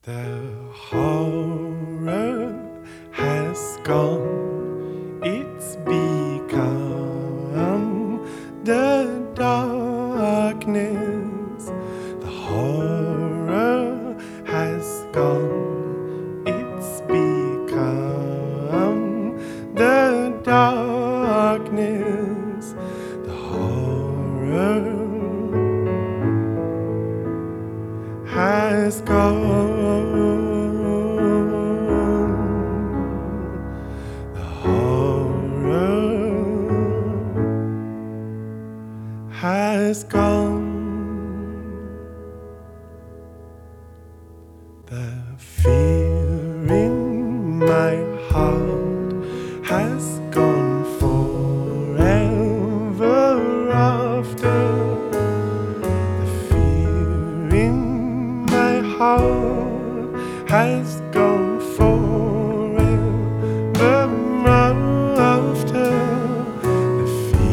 The horror has gone, it's become the darkness. The horror has gone, it's become the darkness. The horror has gone. The horror has gone. The fear in my heart has gone forever after. Heart has gone forever after. The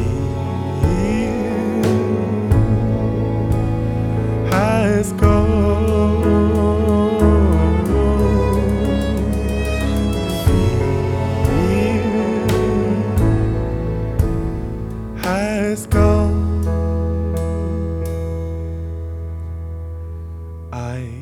fear has gone. The fear has gone. I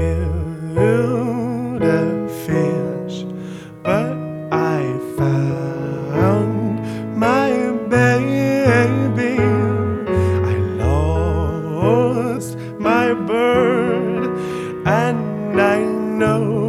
killed a fish, but I found my baby. I lost my bird, and I know